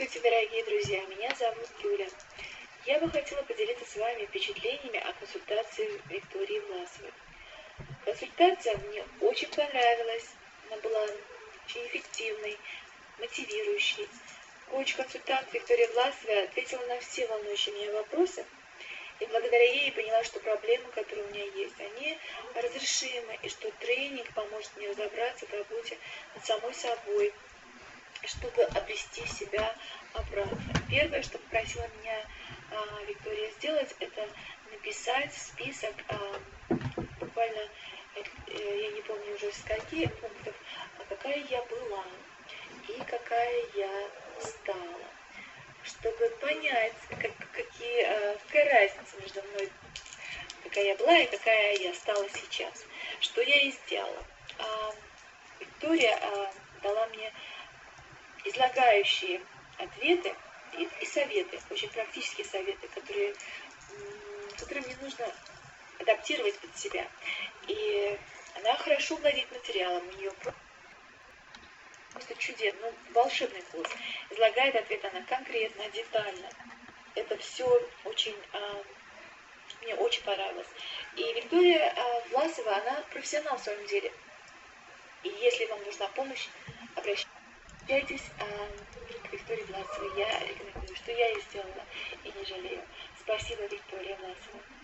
Здравствуйте, дорогие друзья! Меня зовут Юля. Я бы хотела поделиться с вами впечатлениями о консультации Виктории Власовой. Консультация мне очень понравилась. Она была очень эффективной, мотивирующей. Коуч-консультант Виктория Власова ответила на все волнующие меня вопросы. И благодаря ей я поняла, что проблемы, которые у меня есть, они разрешимы, и что тренинг поможет мне разобраться в работе над самой собой, чтобы обрести себя обратно. Первое, что попросила меня Виктория сделать, это написать список, буквально, я не помню уже с каких пунктов, какая я была и какая я стала, чтобы понять, какая разница между мной, какая я была и какая я стала сейчас. Что я и сделала. Виктория дала мне излагающие ответы и советы, очень практические советы, которые мне нужно адаптировать под себя. И она хорошо владеет материалом, у нее просто чудесно, волшебный голос. Излагает ответ она конкретно, детально. Это все очень, мне очень понравилось. И Виктория Власова, она профессионал в своем деле. И если вам нужна помощь, обращайтесь к Виктории Власовой. Я рекомендую, что я и сделала, и не жалею. Спасибо, Виктория Власова.